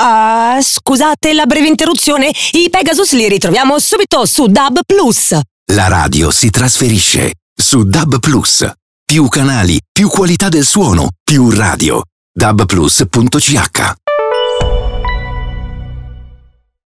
Scusate la breve interruzione, i Pegasus li ritroviamo subito su DAB+. La radio si trasferisce su DAB+. Più canali, più qualità del suono, più radio. DAB+.ch